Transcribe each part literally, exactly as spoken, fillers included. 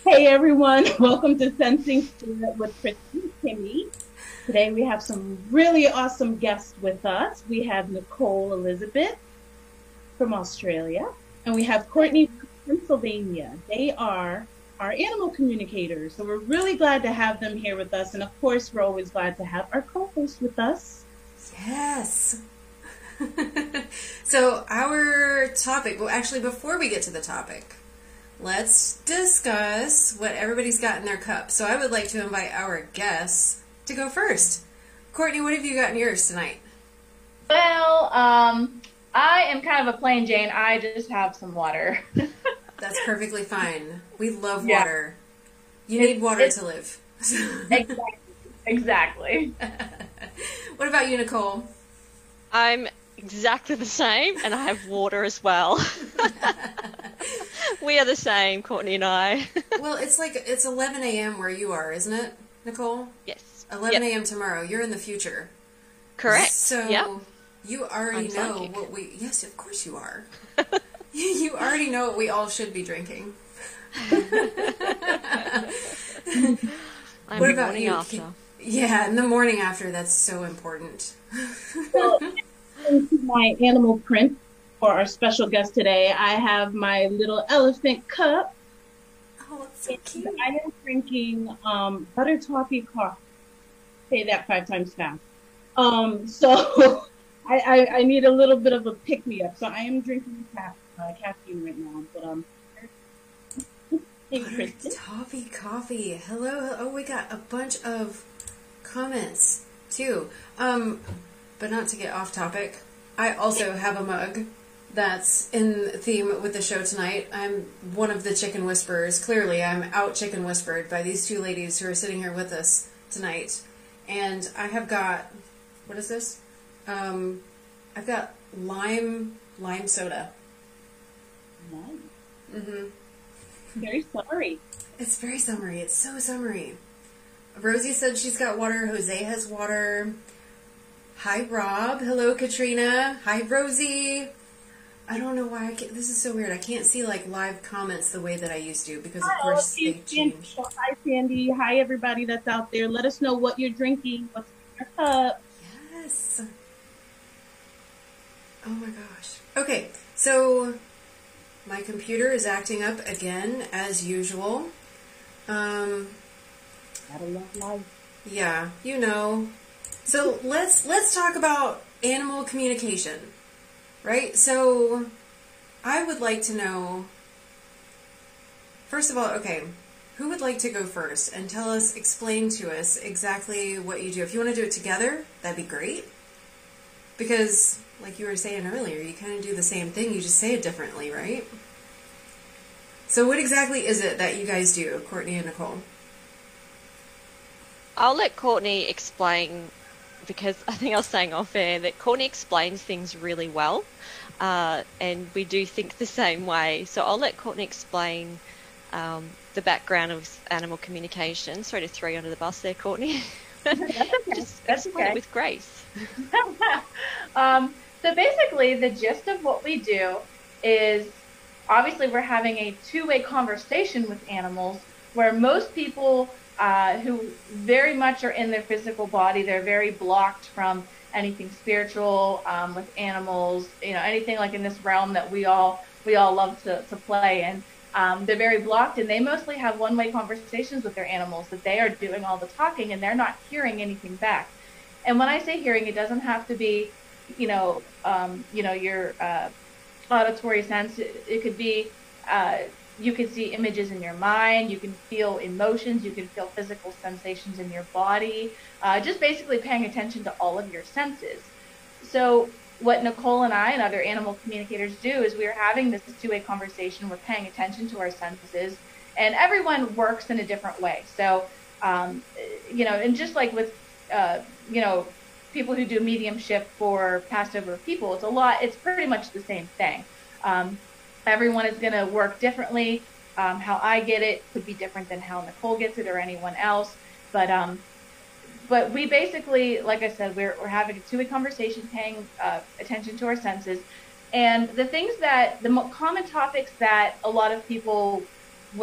Hey everyone, welcome to Sensing Spirit with Christy and Kimmy. Today we have some really awesome guests with us. We have Nicole Elizabeth from Australia, and we have Courtney from Pennsylvania. They are our animal communicators, so we're really glad to have them here with us. And of course, we're always glad to have our co-host with us. Yes. So our topic, well, actually, before we get to the topic, let's discuss what everybody's got in their cup. So I would like to invite our guests to go first. Courtney, what have you got in yours tonight? Well, um, I am kind of a plain Jane. I just have some water. That's perfectly fine. We love Yeah. water. You It's- need water it's- to live. Exactly. Exactly. What about you, Nicole? I'm exactly the same, and I have water as well. We are the same, Courtney and I. Well, it's like it's eleven a.m. where you are, isn't it, Nicole? Yes. eleven Yep. a.m. tomorrow. You're in the future. Correct. So Yep. you already I'm know psychic. what we. Yes, of course you are. You already know what we all should be drinking. I'm What the about morning you? after. Yeah, in the morning after. That's so important. So, into my animal print for our special guest today, I have my little elephant cup. Oh, it's so cute. And I am drinking um, butter toffee coffee. Say that five times fast. Um, so I, I, I need a little bit of a pick me up. So I am drinking ca- uh, caffeine right now. But um, hey, Kristen. Toffee coffee. Hello. Oh, we got a bunch of comments too. Um, but not to get off topic. I also have a mug that's in theme with the show tonight. I'm one of the chicken whisperers. Clearly, I'm out chicken whispered by these two ladies who are sitting here with us tonight. And I have got, what is this? Um, I've got lime lime soda. Nice. Mm-hmm. Very sorry. It's very summery. It's so summery. Rosie said she's got water. Jose has water. Hi, Rob. Hello, Katrina. Hi, Rosie. I don't know why I can't. This is so weird. I can't see like live comments the way that I used to because, of Hi, course, Sandy. they changed. Hi, Sandy. Hi, everybody that's out there. Let us know what you're drinking. What's in your cup. Yes. Oh my gosh. Okay, so my computer is acting up again as usual. Um, Gotta love life. yeah, you know. So let's let's talk about animal communication, right? So I would like to know. First of all, okay, who would like to go first and tell us, explain to us exactly what you do? If you want to do it together, that'd be great. Because, like you were saying earlier, you kind of do the same thing, you just say it differently, right? So what exactly is it that you guys do, Courtney and Nicole? I'll let Courtney explain, because I think I was saying off air that Courtney explains things really well, uh, and we do think the same way. So I'll let Courtney explain um, the background of animal communication. Sorry to throw you under the bus there, Courtney. That's okay. Just That's explain okay. it with grace. um, so basically, the gist of what we do is obviously we're having a two-way conversation with animals where most people uh, who very much are in their physical body, they're very blocked from anything spiritual um, with animals, you know, anything like in this realm that we all we all love to, to play in. Um, they're very blocked, and they mostly have one-way conversations with their animals, that they are doing all the talking and they're not hearing anything back. And when I say hearing, it doesn't have to be, you know, um, you know, your uh, auditory sense. It, it could be, uh, you can see images in your mind, you can feel emotions, you can feel physical sensations in your body, uh, just basically paying attention to all of your senses. So what Nicole and I and other animal communicators do is we are having this two-way conversation. We're paying attention to our senses, and everyone works in a different way. So, um, you know, and just like with, uh, you know, people who do mediumship for passed over people, it's a lot, it's pretty much the same thing. Um, everyone is going to work differently. Um, how I get it could be different than how Nicole gets it or anyone else. But, um, But we basically, like I said, we're, we're having a two-way conversation, paying uh, attention to our senses. And the things that, the mo- common topics that a lot of people would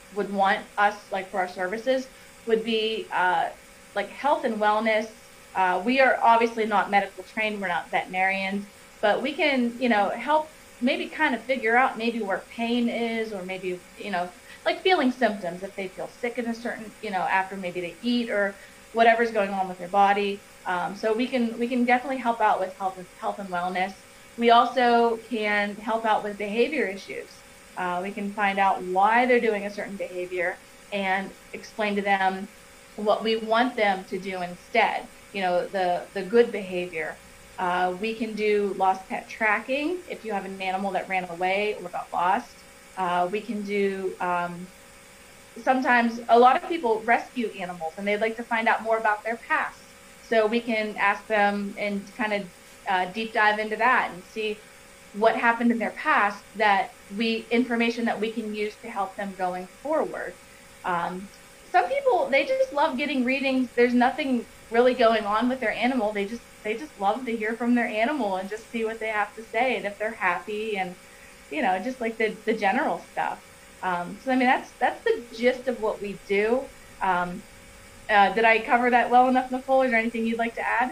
would want us, like for our services, would be uh, like health and wellness. Uh, we are obviously not medical trained, we're not veterinarians, but we can, you know, help maybe kind of figure out maybe where pain is, or maybe, you know, like feeling symptoms if they feel sick in a certain, you know, after maybe they eat or whatever's going on with their body. Um, so we can we can definitely help out with health health and wellness. We also can help out with behavior issues. Uh, we can find out why they're doing a certain behavior and explain to them what we want them to do instead. You know, the the good behavior. Uh, we can do lost pet tracking if you have an animal that ran away or got lost. Uh, we can do, um, sometimes a lot of people rescue animals and they'd like to find out more about their past. So we can ask them and kind of uh, deep dive into that and see what happened in their past, that we, information that we can use to help them going forward. Um, some people, they just love getting readings. There's nothing really going on with their animal. They just they just love to hear from their animal and just see what they have to say and if they're happy, and you know, just like the, the general stuff. Um, so I mean, that's that's the gist of what we do. Um, uh, did I cover that well enough, Nicole? Is there anything you'd like to add?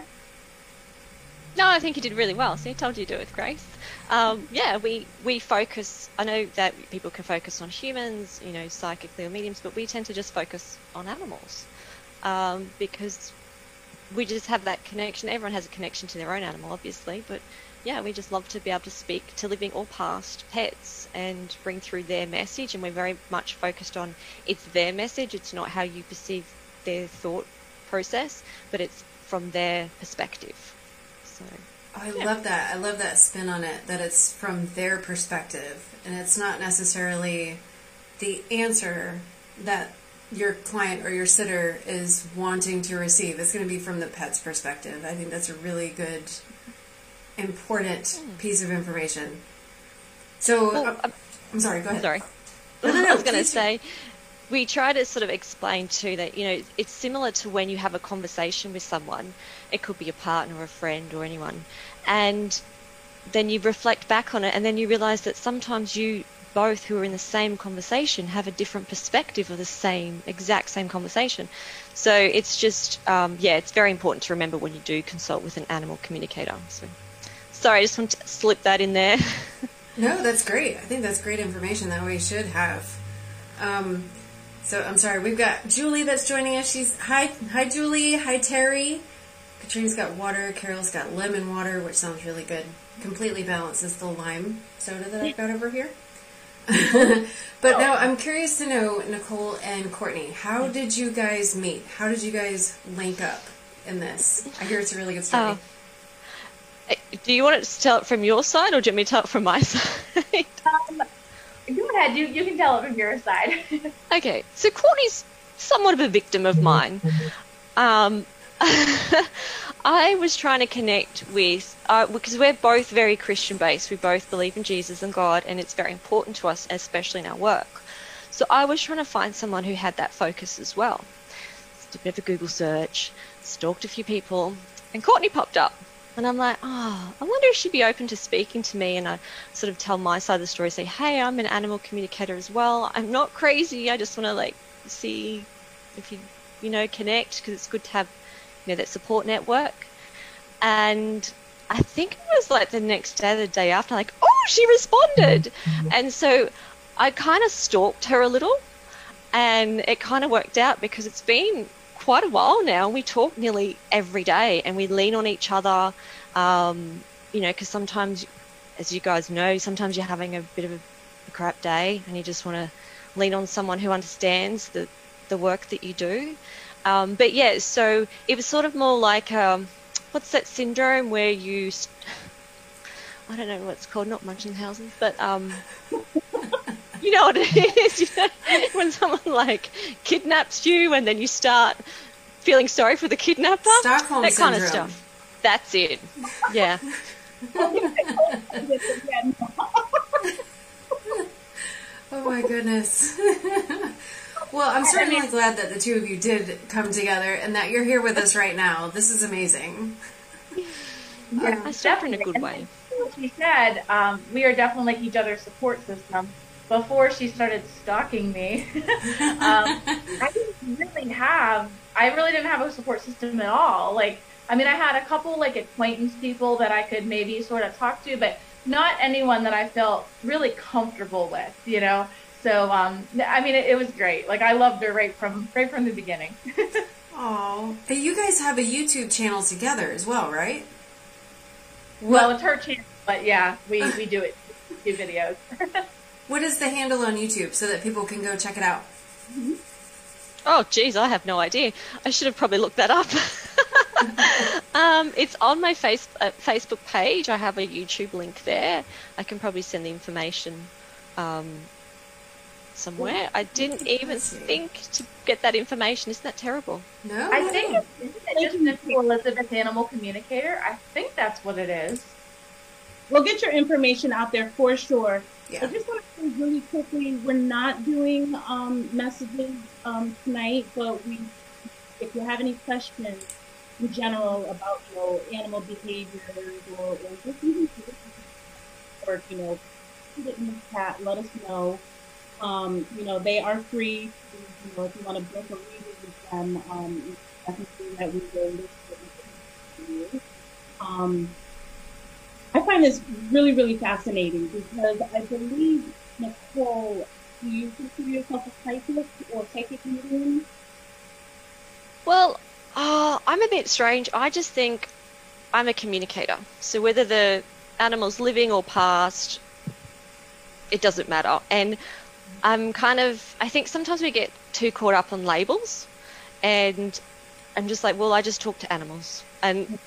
No, I think you did really well. So I told you to do it with grace. Um, yeah, we, we focus, I know that people can focus on humans, you know, psychically or mediums, but we tend to just focus on animals um, because we just have that connection. Everyone has a connection to their own animal, obviously, but yeah, we just love to be able to speak to living or past pets and bring through their message. And we're very much focused on it's their message. It's not how you perceive their thought process, but it's from their perspective. So, oh, I yeah. love that. I love that spin on it, that it's from their perspective and it's not necessarily the answer that your client or your sitter is wanting to receive. It's going to be from the pet's perspective. I think that's a really good, important piece of information. So, Well, uh, I'm sorry, go ahead. Sorry. No, no, no, I was going to please do. say, we try to sort of explain too that, you know, it's similar to when you have a conversation with someone. It could be a partner or a friend or anyone. And then you reflect back on it and then you realize that sometimes you both who are in the same conversation have a different perspective of the same, exact same conversation. So it's just, um, yeah, it's very important to remember when you do consult with an animal communicator. So, sorry, I just want to slip that in there. No, that's great. I think that's great information that we should have. Um, so I'm sorry, we've got Julie that's joining us. She's hi, hi Julie, hi Terry. Katrina's got water. Carol's got lemon water, which sounds really good. Completely balances the lime soda that I've got over here. But now I'm curious to know, Nicole and Courtney, how did you guys meet? How did you guys link up in this? I hear it's a really good story. Oh. Do you want to tell it from your side or do you want me to tell it from my side? Um, go ahead. You you can tell it from your side. Okay, so Courtney's somewhat of a victim of mine. Um, I was trying to connect with, uh, because we're both very Christian-based. We both believe in Jesus and God, and it's very important to us, especially in our work. So I was trying to find someone who had that focus as well. Just did a bit of a Google search, stalked a few people, and Courtney popped up. And I'm like, oh, I wonder if she'd be open to speaking to me. And I sort of tell my side of the story, say, hey, I'm an animal communicator as well. I'm not crazy. I just want to, like, see if you, you know, connect, because it's good to have, you know, that support network. And I think it was like the next day, the day after, like, oh, she responded. And so I kind of stalked her a little, and it kind of worked out because it's been quite a while now. We talk nearly every day and we lean on each other, um, you know, because sometimes, as you guys know, sometimes you're having a bit of a, a crap day and you just want to lean on someone who understands the, the work that you do. Um, but yeah, so it was sort of more like, um, what's that syndrome where you, st- I don't know what it's called, not Munchausen, but um, you know what it is, you know, when someone like kidnaps you and then you start feeling sorry for the kidnapper. Stockholm that syndrome. Kind of stuff. That's it. Yeah. Oh my goodness. Well, I'm certainly glad that the two of you did come together and that you're here with us right now. This is amazing. Yeah, I started in a good way. Like she said, um, we are definitely like each other's support system. before she started stalking me, um, I didn't really have, I really didn't have a support system at all. Like, I mean, I had a couple like acquaintance people that I could maybe sort of talk to, but not anyone that I felt really comfortable with, you know? So, um, I mean, it, it was great. Like, I loved her right from, right from the beginning. Oh, hey, you guys have a YouTube channel together as well, right? Well, it's her channel, but yeah, we, we do it, do videos. What is the handle on YouTube so that people can go check it out? Mm-hmm. Oh, geez, I have no idea. I should have probably looked that up. um, it's on my face, uh, Facebook page. I have a YouTube link there. I can probably send the information um, somewhere. I didn't even think to get that information. Isn't that terrible? No. I think it's, isn't it just Nicole Elizabeth Animal Communicator? I think that's what it is. We'll get your information out there for sure. Yeah. I just want to say really quickly, we're not doing um, messages um, tonight, but we, if you have any questions in general about, you know, animal behaviors or, or just even or, you know, in the chat, let us know. Um, you know, they are free. You know, if you want to book a reading with them, um, I can see that we will list it for you. Um, I find this really, really fascinating because I believe, Nicole, do you consider yourself a psychic or psychic medium? Well, uh, I'm a bit strange. I just think I'm a communicator. So whether the animal's living or past, it doesn't matter. And I'm kind of, I think sometimes we get too caught up on labels, and I'm just like, well, I just talk to animals. And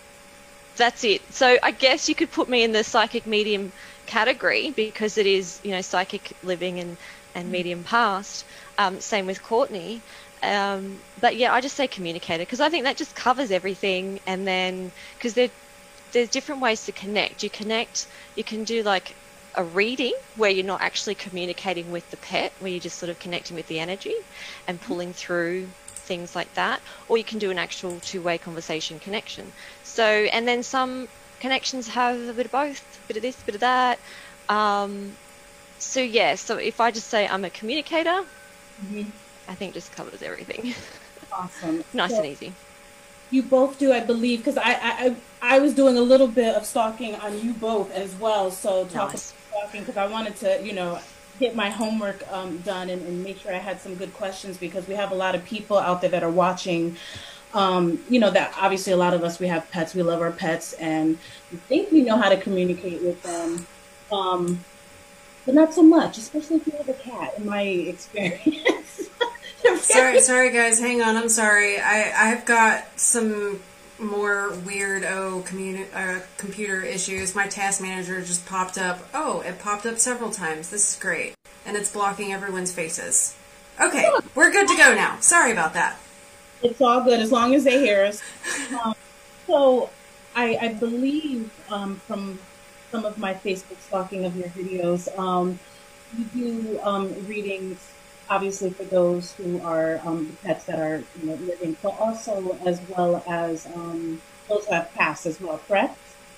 that's it. So I guess you could put me in the psychic medium category because it is, you know, psychic living and, and medium past. Um, same with Courtney. Um, but yeah, I just say communicator because I think that just covers everything. And then, because there, there's different ways to connect. You connect, you can do like a reading where you're not actually communicating with the pet, where you're just sort of connecting with the energy and pulling through things like that, or you can do an actual two-way conversation connection. So, and then some connections have a bit of both, a bit of this, a bit of that. Um, so yeah, so if I just say I'm a communicator, Mm-hmm. I think just covers everything. Awesome. Nice So and easy. you both do, I believe, because I, I I I was doing a little bit of stalking on you both as well. So talk Nice. about stalking because I wanted to, you know, get my homework um, done and, and make sure I had some good questions because we have a lot of people out there that are watching. Um, you know, that obviously a lot of us, we have pets, we love our pets, and we think we know how to communicate with them, um, but not so much, especially if you have a cat, in my experience. Sorry, sorry guys, hang on, I'm sorry. I, I've got some more weirdo communi- uh, computer issues. My task manager just popped up. Oh, it popped up several times. This is great. And it's blocking everyone's faces. Okay, we're good to go now. Sorry about that. It's all good as long as they hear us. Um, so I, I believe um, from some of my Facebook stalking of your videos, um, you do um, readings, obviously for those who are um, pets that are, you know, living, but also as well as um, those who have passed as well, correct?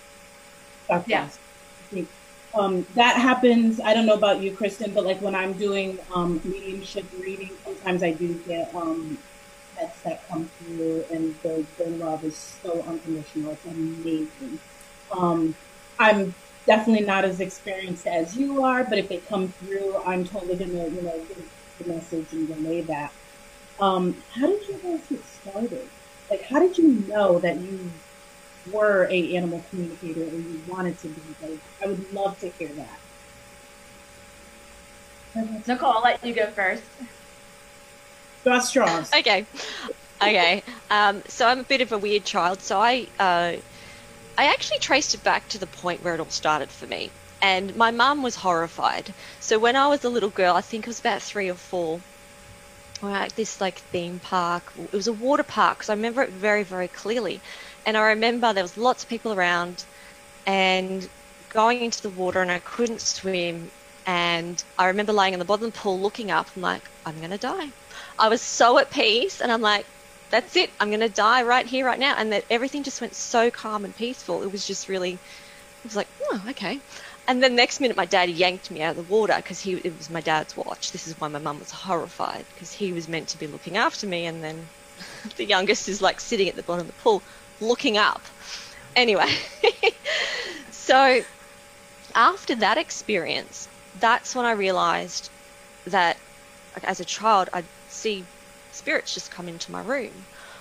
Dr. Yeah. Ross, I think. Um, that happens, I don't know about you, Kristen, but like when I'm doing um, mediumship reading, sometimes I do get um, pets that come through and the, the love is so unconditional. It's amazing. Um, I'm definitely not as experienced as you are, but if they come through, I'm totally going to, you know, give the message and relay that. Um, how did you guys get started? Like, how did you know that you were a animal communicator or you wanted to be? Like, I would love to hear that. Nicole, I'll let you go first. Draw straws. Okay. Okay. Um, so I'm a bit of a weird child. So I, uh, I actually traced it back to the point where it all started for me. And my mum was horrified. So when I was a little girl, I think it was about three or four, we were at this like theme park. It was a water park, so I remember it very, very clearly. And I remember there was lots of people around and going into the water and I couldn't swim. And I remember lying in the bottom of the pool looking up. I'm like, I'm going to die. I was so at peace and I'm like, that's it. I'm going to die right here, right now. And that everything just went so calm and peaceful. It was just really, it was like, oh, okay. And then next minute, my dad yanked me out of the water because he it was my dad's watch. This is why my mum was horrified, because he was meant to be looking after me, and then the youngest is like sitting at the bottom of the pool looking up. Anyway, so after that experience, that's when I realised that, like, as a child, I'd see spirits just come into my room,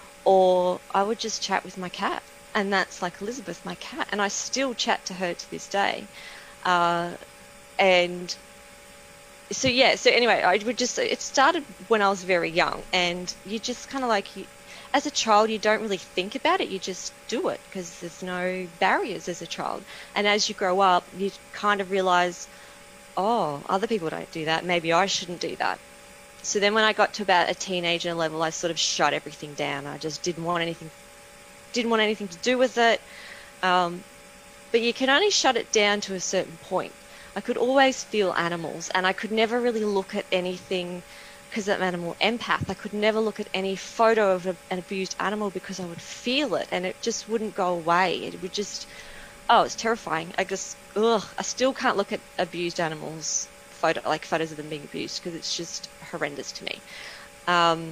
or I would just chat with my cat, and that's like Elizabeth, my cat, and I still chat to her to this day. Uh, and so, yeah, so anyway, I would just, it started when I was very young, and you just kind of like, you, as a child, you don't really think about it, you just do it, because there's no barriers as a child. And as you grow up, you kind of realise, oh, other people don't do that, maybe I shouldn't do that. So then when I got to about a teenager level, I sort of shut everything down. I just didn't want anything, didn't want anything to do with it. Um, but you can only shut it down to a certain point. I could always feel animals, and I could never really look at anything, because I'm an animal empath. I could never look at any photo of a, an abused animal, because I would feel it, and it just wouldn't go away. It would just, oh, it's terrifying. I just, ugh, I still can't look at abused animals, photo, like photos of them being abused, because it's just horrendous to me. Um,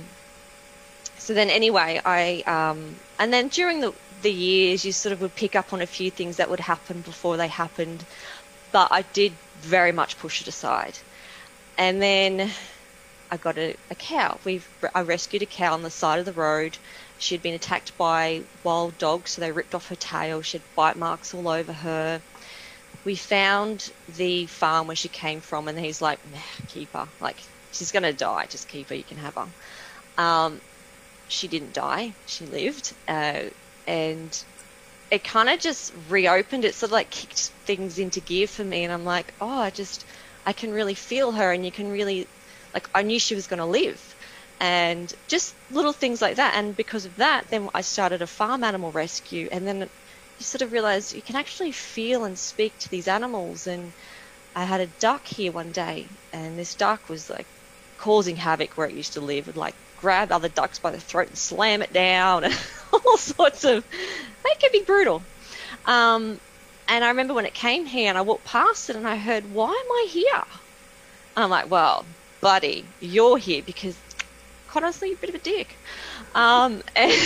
so then anyway, I, um, and then during the, the years, you sort of would pick up on a few things that would happen before they happened, but I did very much push it aside. And then I got a, a cow. We've I rescued a cow on the side of the road. She had been attacked by wild dogs, so they ripped off her tail. She had bite marks all over her. We found the farm where she came from, and he's like, nah, keep her. Like, she's going to die. Just keep her. You can have her. Um, she didn't die. She lived. Uh, and it kind of just reopened. It sort of like kicked things into gear for me. And I'm like, oh, I just, I can really feel her, and you can really, like, I knew she was going to live. And just little things like that. And because of that, then I started a farm animal rescue. And then you sort of realize you can actually feel and speak to these animals. And I had a duck here one day, and this duck was like causing havoc where it used to live. It would like grab other ducks by the throat and slam it down, and all sorts of, they can be brutal. Um, and I remember when it came here, and I walked past it, and I heard, why am I here? And I'm like, well, buddy, you're here because, quite honestly, you're a bit of a dick. Um,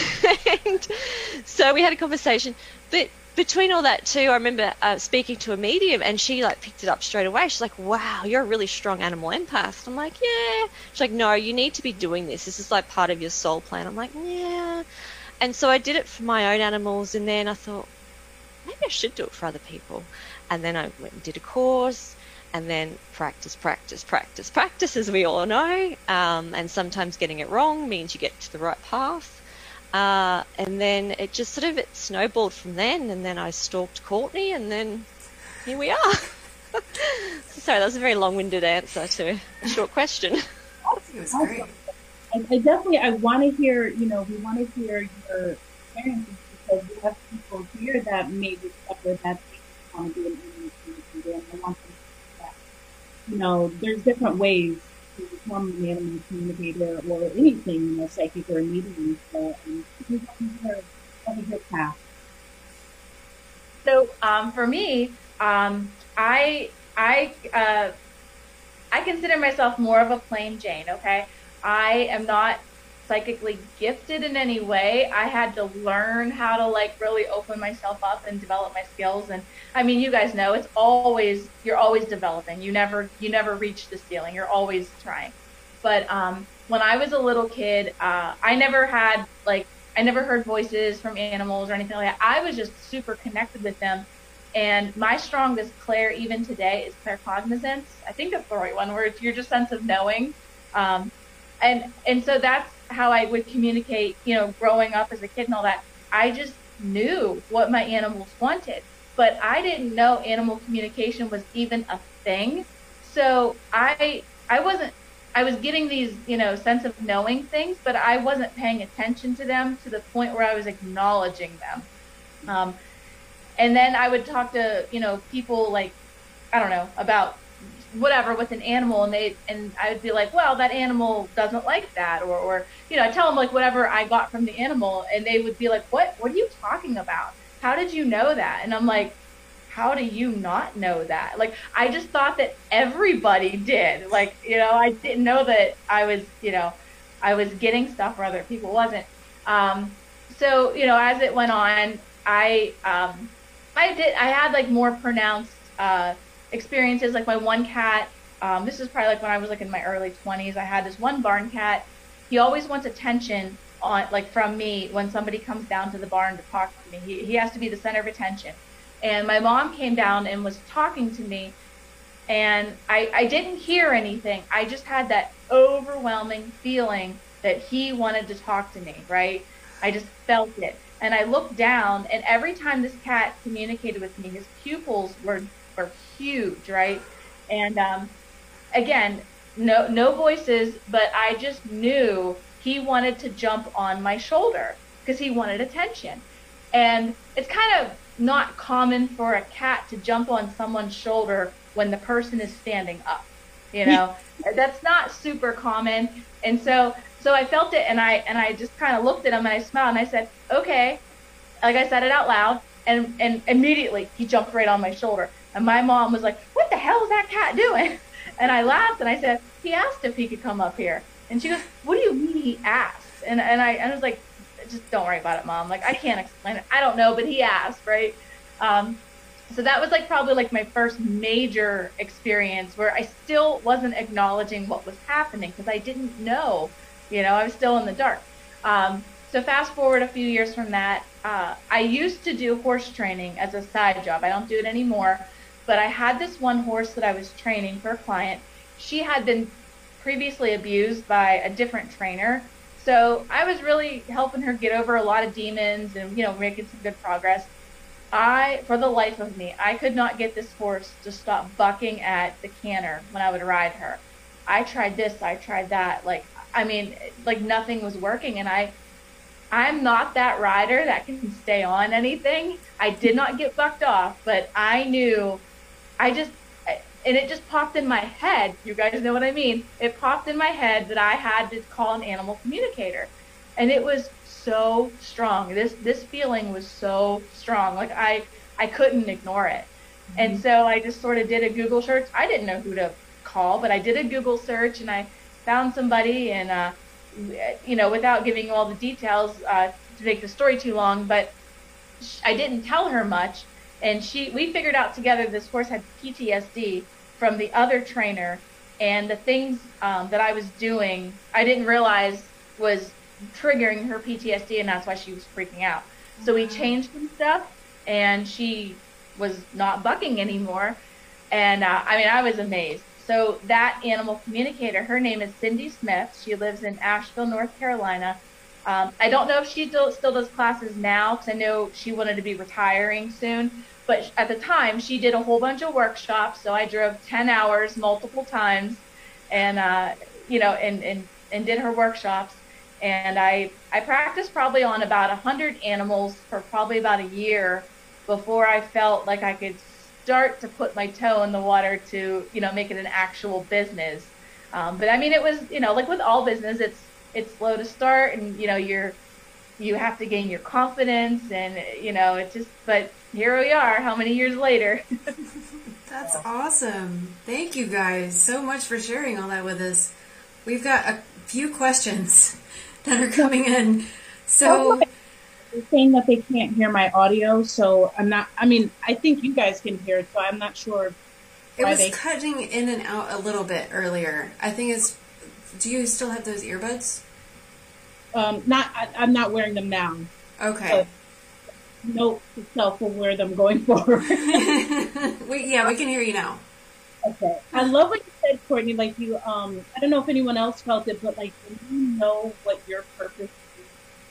and so we had a conversation. But between all that too, I remember uh, speaking to a medium, and she like picked it up straight away. She's like, wow, you're a really strong animal empath. I'm like, yeah. She's like, no, you need to be doing this. This is like part of your soul plan. I'm like, yeah. And so I did it for my own animals, and then I thought, maybe I should do it for other people. And then I went and did a course, and then practice, practice, practice, practice, as we all know. Um, and sometimes getting it wrong means you get to the right path. Uh, and then it just sort of it snowballed from then, and then I stalked Courtney, and then here we are. Sorry, that was a very long-winded answer to a short question. It was great. I, I definitely, I want to hear, you know, we want to hear your experiences, because we have people here that may discover that they want to be an animal communicator, and I want them to know that, you know, there's different ways to become an animal communicator or anything, you know, psychic or medium. So, um, we want to hear of a good path. So um, for me, um, I I uh, I consider myself more of a plain Jane. Okay, I am not psychically gifted in any way. I had to learn how to like really open myself up and develop my skills. And I mean, you guys know it's always you're always developing. You never you never reach the ceiling. You're always trying. But um, when I was a little kid, uh, I never had like I never heard voices from animals or anything like that. I was just super connected with them. And my strongest clair even today is claircognizance. I think that's the right one, where it's your just sense of knowing. Um, and and so that's how I would communicate, you know, growing up as a kid and all that. I just knew what my animals wanted, but I didn't know animal communication was even a thing. So I I wasn't, I was getting these, you know, sense of knowing things, but I wasn't paying attention to them to the point where I was acknowledging them. Um, and then I would talk to, you know, people like, I don't know, about whatever with an animal, and they and I would be like, well, that animal doesn't like that, or or you know, I tell them like whatever I got from the animal, and they would be like, what what are you talking about? How did you know that? And I'm like, how do you not know that? Like, I just thought that everybody did. Like, you know, I didn't know that I was, you know, I was getting stuff where other people wasn't. Um, so, you know, as it went on, I, um, I did, I had like more pronounced, uh, experiences. Like my one cat, um, this is probably like when I was like in my early twenties, I had this one barn cat. He always wants attention on, like from me when somebody comes down to the barn to talk to me. He, he has to be the center of attention. And my mom came down and was talking to me, and I, I didn't hear anything. I just had that overwhelming feeling that he wanted to talk to me, right? I just felt it. And I looked down, and every time this cat communicated with me, his pupils were, were huge, right? And um, again, no, no voices, but I just knew he wanted to jump on my shoulder because he wanted attention. And it's kind of not common for a cat to jump on someone's shoulder when the person is standing up. You know, that's not super common. And so, so I felt it, and I, and I just kind of looked at him and I smiled and I said, okay. Like I said it out loud, and, and immediately he jumped right on my shoulder. And my mom was like, what the hell is that cat doing? And I laughed and I said, he asked if he could come up here. And she goes, what do you mean he asked? And, and I, I was like, just don't worry about it, Mom. Like, I can't explain it. I don't know, but he asked, right? Um, so that was like probably like my first major experience where I still wasn't acknowledging what was happening because I didn't know, you know, I was still in the dark. Um, so fast forward a few years from that, uh, I used to do horse training as a side job. I don't do it anymore, but I had this one horse that I was training for a client. She had been previously abused by a different trainer. So I was really helping her get over a lot of demons and, you know, making some good progress. I, for the life of me, I could not get this horse to stop bucking at the canter when I would ride her. I tried this, I tried that. Like, I mean, like nothing was working. And I, I'm not that rider that can stay on anything. I did not get bucked off, but I knew, I just, and it just popped in my head. You guys know what I mean? It popped in my head that I had to call an animal communicator. And it was so strong. This this feeling was so strong. Like I, I couldn't ignore it. Mm-hmm. And so I just sort of did a Google search. I didn't know who to call, but I did a Google search and I found somebody and, uh, you know, without giving you all the details uh, to make the story too long, but I didn't tell her much. And she, we figured out together this horse had P T S D from the other trainer, and the things um, that I was doing, I didn't realize was triggering her P T S D, and that's why she was freaking out. So we changed some stuff, and she was not bucking anymore. And uh, I mean, I was amazed. So that animal communicator, her name is Cindy Smith. She lives in Asheville, North Carolina. Um, I don't know if she still, still does classes now, because I know she wanted to be retiring soon. But at the time, she did a whole bunch of workshops. So I drove ten hours multiple times and, uh, you know, and, and, and did her workshops. And I, I practiced probably on about one hundred animals for probably about a year before I felt like I could start to put my toe in the water to, you know, make it an actual business. Um, but I mean, it was, you know, like with all business, it's, it's slow to start, and, you know, you're, you have to gain your confidence, and, you know, it just, but here we are, how many years later? That's awesome. Thank you guys so much for sharing all that with us. We've got a few questions that are coming in. So they're saying that they can't hear my audio, so I'm not, I mean, I think you guys can hear it, so I'm not sure. It was they... cutting in and out a little bit earlier. I think it's, do you still have those earbuds? Um, not, I, I'm not wearing them now. Okay. Note to self will wear them going forward. we, yeah, we can hear you now. Okay. I love what you said, Courtney. Like you, um, I don't know if anyone else felt it, but like when you know what your purpose is,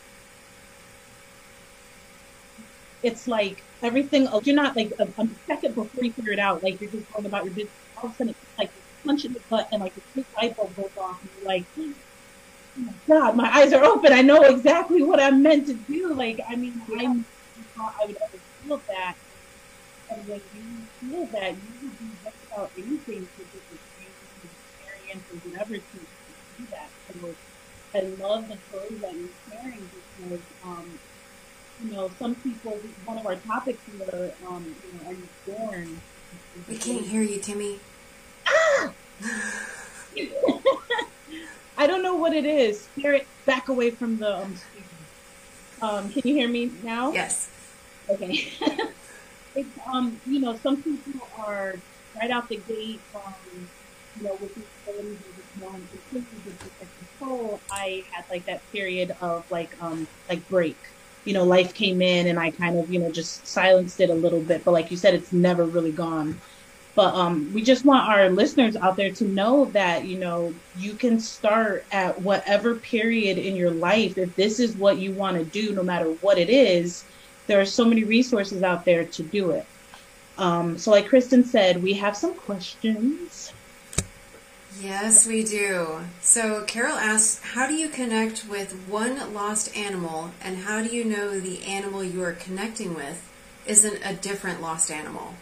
it's like everything. You're not like a, a second before you figure it out. Like you're just going about your business. All of a sudden, it's like you punch in the butt and like a quick light bulb goes off, and you're like, oh my God, my eyes are open. I know exactly what I'm meant to do. Like, I mean, I'm. I would ever feel that, and when you feel that, you would do just about anything to get the experience and whatever to do that. So I love the story that you're sharing because um, you know, some people, one of our topics were, um, you know, are you born? We can't hear you, Timmy. Ah! I don't know what it is. Spirit, back away from the um, speaker. Um, can you hear me now? Yes. Okay. It's, um, you know, some people are right out the gate, um, you know, with these abilities of this non completely different control. I had like that period of like, um, like break. You know, life came in and I kind of, you know, just silenced it a little bit. But like you said, it's never really gone. But um, we just want our listeners out there to know that, you know, you can start at whatever period in your life. If this is what you want to do, no matter what it is, there are so many resources out there to do it. Um, so like Kristen said, we have some questions. Yes, we do. So Carol asks, how do you connect with one lost animal, and how do you know the animal you are connecting with isn't a different lost animal?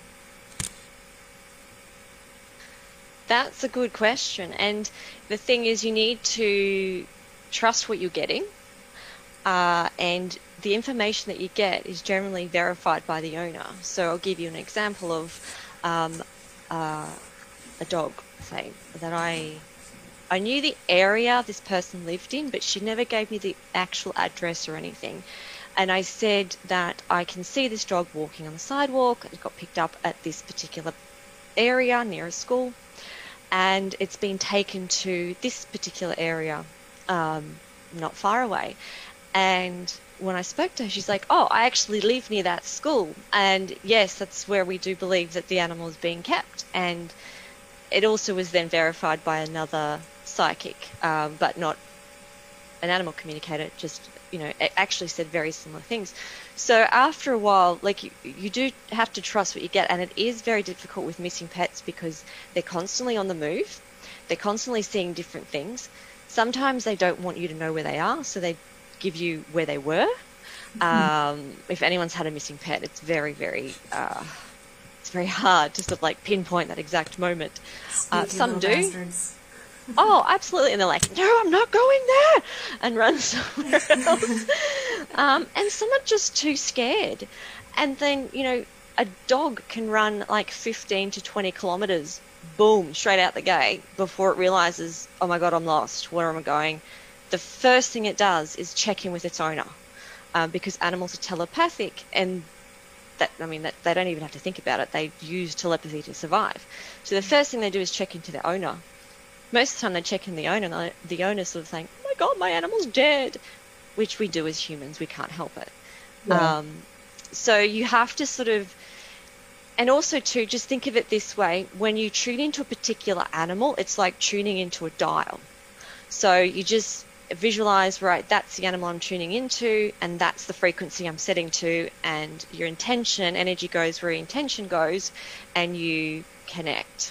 That's a good question. And the thing is, you need to trust what you're getting. Uh, and the information that you get is generally verified by the owner. So I'll give you an example of um, uh, a dog, say, that I I knew the area this person lived in, but she never gave me the actual address or anything. And I said that I can see this dog walking on the sidewalk. It got picked up at this particular area near a school, and it's been taken to this particular area um, not far away. And when I spoke to her, she's like, oh, I actually live near that school. And yes, that's where we do believe that the animal is being kept. And it also was then verified by another psychic, um, but not an animal communicator, just, you know, actually said very similar things. So after a while, like you, you do have to trust what you get. And it is very difficult with missing pets because they're constantly on the move. They're constantly seeing different things. Sometimes they don't want you to know where they are, so they give you where they were. Mm-hmm. Um, if anyone's had a missing pet, it's very, very, uh, it's very hard to sort of like pinpoint that exact moment. Uh, some do. Bastards. Oh, absolutely. And they're like, no, I'm not going there, and run somewhere else. um, and some are just too scared. And then, you know, a dog can run like fifteen to twenty kilometers, boom, straight out the gate before it realizes, oh my God, I'm lost. Where am I going? The first thing it does is check in with its owner, um, because animals are telepathic, and that, I mean, that, they don't even have to think about it. They use telepathy to survive. So the first thing they do is check into their owner. Most of the time they check in the owner, and the owner's sort of saying, oh my God, my animal's dead, which we do as humans. We can't help it. Yeah. Um, so you have to sort of, and also too, just think of it this way. When you tune into a particular animal, it's like tuning into a dial. So you just visualize, right, that's the animal I'm tuning into, and that's the frequency I'm setting to, and your intention, energy goes where your intention goes, and you connect.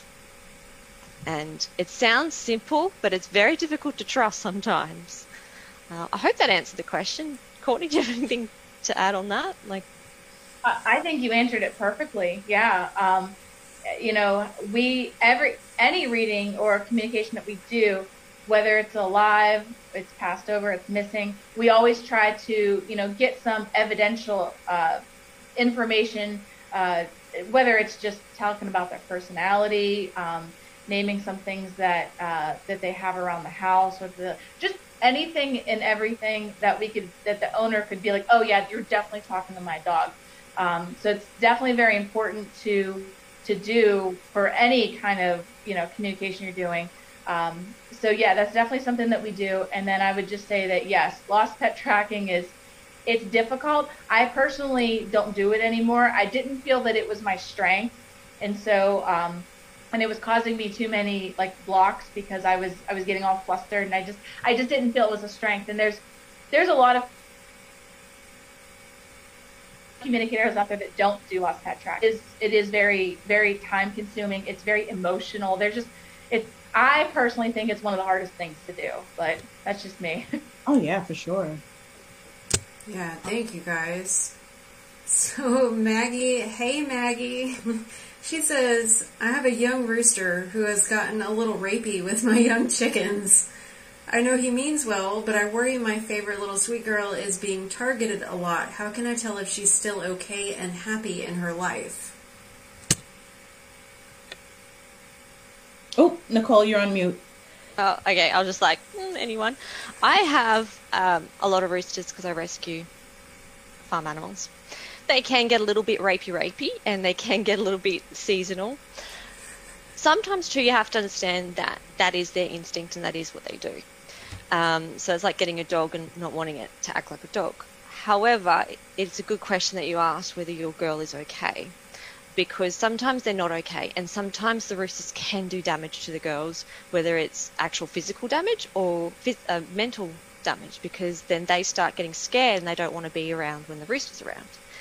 And it sounds simple, but it's very difficult to trust sometimes. Uh, I hope that answered the question. Courtney, do you have anything to add on that? Like, I think you answered it perfectly. Yeah. Um, you know, we, every, any reading or communication that we do, whether it's alive, it's passed over, it's missing, we always try to, you know, get some evidential uh, information, uh, whether it's just talking about their personality, um, naming some things that uh, that they have around the house, or the just anything and everything that we could, that the owner could be like, oh yeah, you're definitely talking to my dog. Um, so it's definitely very important to to do for any kind of, you know, communication you're doing. Um, so yeah, that's definitely something that we do. And then I would just say that yes, lost pet tracking is, it's difficult. I personally don't do it anymore. I didn't feel that it was my strength, and so um, and it was causing me too many like blocks because I was I was getting all flustered, and I just I just didn't feel it was a strength. And there's there's a lot of communicators out there that don't do lost pet track. It is, it is very, very time consuming. It's very emotional. They're just, it's, I personally think it's one of the hardest things to do, but that's just me. Oh yeah, for sure. Yeah, thank you guys. So Maggie, hey Maggie, she says, I have a young rooster who has gotten a little rapey with my young chickens. I know he means well, but I worry my favorite little sweet girl is being targeted a lot. How can I tell if she's still okay and happy in her life? Oh, Nicole, you're on mute. Oh, okay. I was just like, mm, anyone. I have um, a lot of roosters because I rescue farm animals. They can get a little bit rapey-rapey, and they can get a little bit seasonal. Sometimes, too, you have to understand that that is their instinct and that is what they do. Um, so it's like getting a dog and not wanting it to act like a dog. However, it's a good question that you asked whether your girl is okay, because sometimes they're not okay, and sometimes the roosters can do damage to the girls, whether it's actual physical damage or phys- uh, mental damage, because then they start getting scared and they don't want to be around when the rooster's around.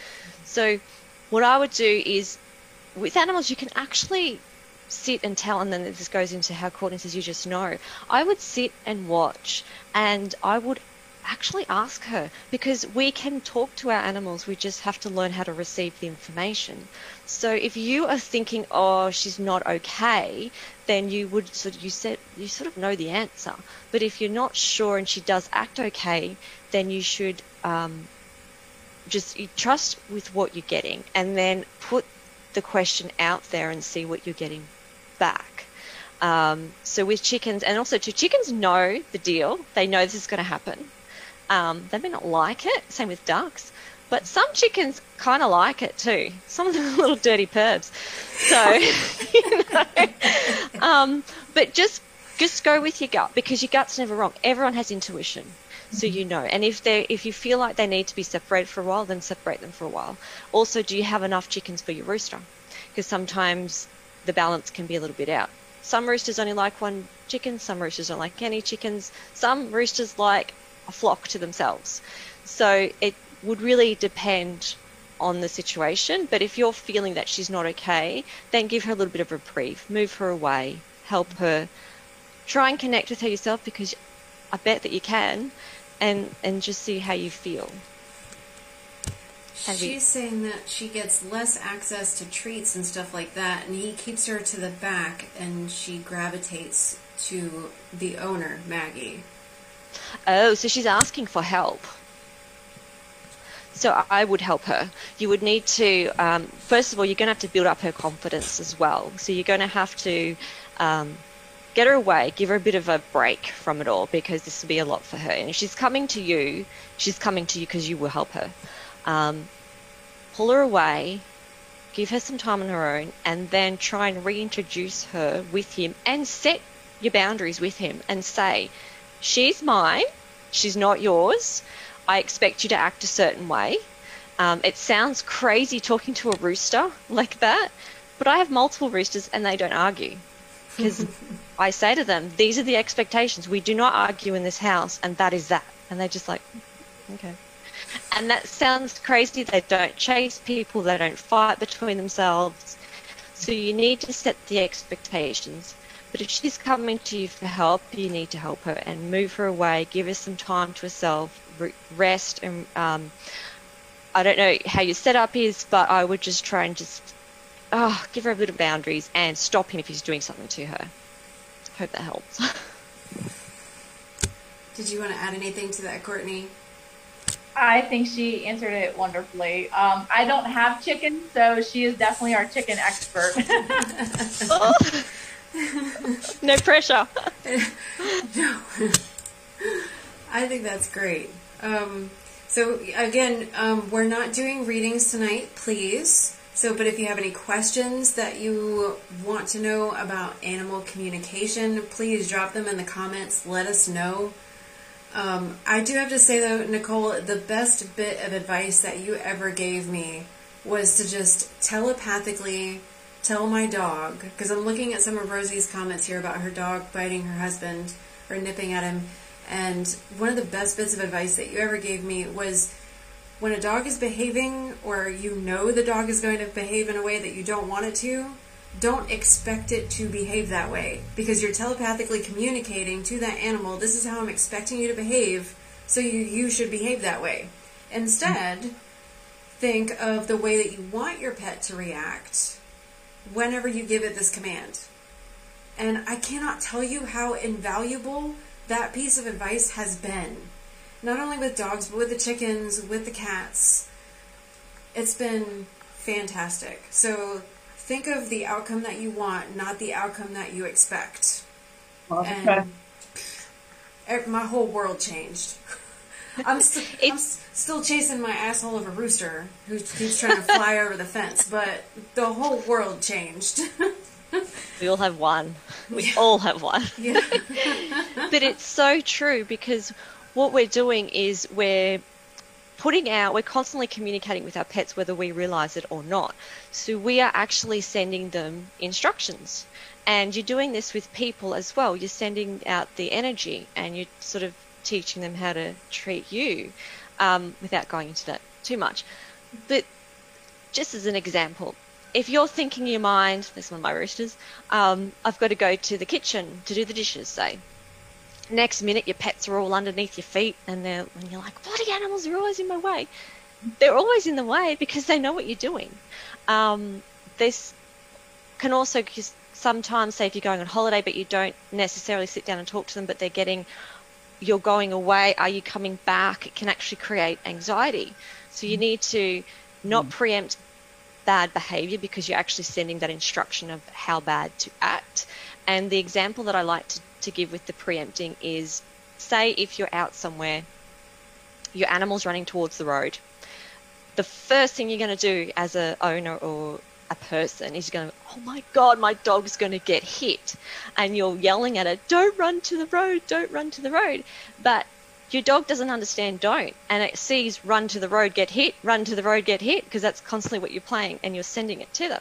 So what I would do is, with animals, you can actually sit and tell, and then this goes into how Courtney says you just know. I would sit and watch, and I would actually ask her, because we can talk to our animals, we just have to learn how to receive the information. So if you are thinking, oh, she's not okay, then you would sort of, you said you sort of know the answer. But if you're not sure and she does act okay, then you should um, just you trust with what you're getting, and then put the question out there and see what you're getting back. Um, so with chickens, and also to chickens know the deal. They know this is going to happen. Um, they may not like it. Same with ducks. But some chickens kind of like it too. Some of them are little dirty pervs. So, you know. Um, but just just go with your gut, because your gut's never wrong. Everyone has intuition. So you know. And if they if you feel like they need to be separated for a while, then separate them for a while. Also, do you have enough chickens for your rooster? Because sometimes the balance can be a little bit out. Some roosters only like one chicken. Some roosters don't like any chickens. Some roosters like a flock to themselves. So it would really depend on the situation. But if you're feeling that she's not okay, then give her a little bit of reprieve. Move her away. Help her. Try and connect with her yourself, because I bet that you can, and, and just see how you feel. She's you... saying that she gets less access to treats and stuff like that, and he keeps her to the back, and she gravitates to the owner, Maggie. Oh, so she's asking for help. So I would help her. You would need to, um, first of all, you're going to have to build up her confidence as well. So you're going to have to um, get her away, give her a bit of a break from it all, because this will be a lot for her. And if she's coming to you, she's coming to you because you will help her. Um, pull her away, give her some time on her own, and then try and reintroduce her with him, and set your boundaries with him and say, she's mine, she's not yours. I expect you to act a certain way. Um, it sounds crazy talking to a rooster like that, but I have multiple roosters and they don't argue. Because I say to them, these are the expectations. We do not argue in this house, and that is that. And they're just like, okay. And that sounds crazy. They don't chase people. They don't fight between themselves. So you need to set the expectations. But if she's coming to you for help, you need to help her and move her away, give her some time to herself, rest. And um, I don't know how your setup is, but I would just try and just oh, give her a bit of boundaries and stop him if he's doing something to her. Hope that helps. Did you want to add anything to that, Courtney? I think she answered it wonderfully. Um, I don't have chickens, so she is definitely our chicken expert. Oh. No pressure. No. I think that's great. Um, so again, um, we're not doing readings tonight, please. So, but if you have any questions that you want to know about animal communication, please drop them in the comments. Let us know. Um, I do have to say though, Nicole, the best bit of advice that you ever gave me was to just telepathically tell my dog, because I'm looking at some of Rosie's comments here about her dog biting her husband or nipping at him, and one of the best bits of advice that you ever gave me was, when a dog is behaving, or you know the dog is going to behave in a way that you don't want it to, don't expect it to behave that way, because you're telepathically communicating to that animal, this is how I'm expecting you to behave, so you, you should behave that way. Instead, think of the way that you want your pet to react whenever you give it this command. And I cannot tell you how invaluable that piece of advice has been. Not only with dogs, but with the chickens, with the cats. It's been fantastic. So think of the outcome that you want, not the outcome that you expect. Okay. And my whole world changed. I'm, st- I'm st- still chasing my asshole of a rooster who keeps trying to fly over the fence, but the whole world changed. We all have one. We all have one. Yeah. But it's so true, because what we're doing is we're putting out, we're constantly communicating with our pets whether we realize it or not. So we are actually sending them instructions. And you're doing this with people as well. You're sending out the energy and you're sort of teaching them how to treat you, um, without going into that too much. But just as an example, if you're thinking in your mind, there's one of my roosters, um, I've got to go to the kitchen to do the dishes, say. Next minute, your pets are all underneath your feet, and they're and you're like, bloody animals are always in my way. They're always in the way because they know what you're doing. Um, this can also just sometimes, say if you're going on holiday but you don't necessarily sit down and talk to them, but they're getting, you're going away, are you coming back? It can actually create anxiety. So you need to not preempt bad behavior because you're actually sending that instruction of how bad to act. And the example that I like to, to give with the preempting is, say if you're out somewhere, your animal's running towards the road. The first thing you're going to do as a owner or a person is going to, oh my God, my dog's going to get hit. And you're yelling at it, don't run to the road, don't run to the road. But your dog doesn't understand don't. And it sees run to the road, get hit, run to the road, get hit, because that's constantly what you're playing and you're sending it to them.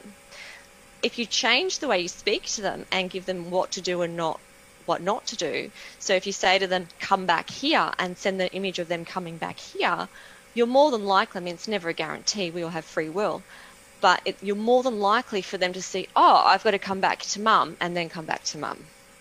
If you change the way you speak to them and give them what to do and not what not to do, so if you say to them, come back here, and send the image of them coming back here, you're more than likely, I mean, it's never a guarantee, we all have free will, but it, you're more than likely for them to see, oh, I've got to come back to mum, and then come back to mum.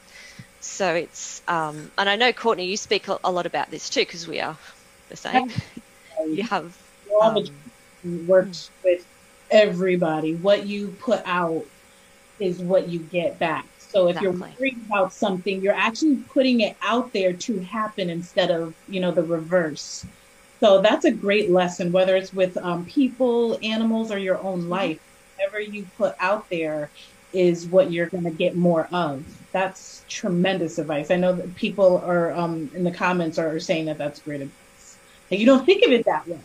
So it's, um, and I know, Courtney, you speak a, a lot about this too, because we are the same. You have... Um, works with everybody. What you put out is what you get back. So if Exactly. you're worried about something, you're actually putting it out there to happen instead of, you know, the reverse. So that's a great lesson, whether it's with um, people, animals, or your own life. Whatever you put out there is what you're going to get more of. That's tremendous advice. I know that people are um, in the comments are saying that that's great advice. And you don't think of it that way.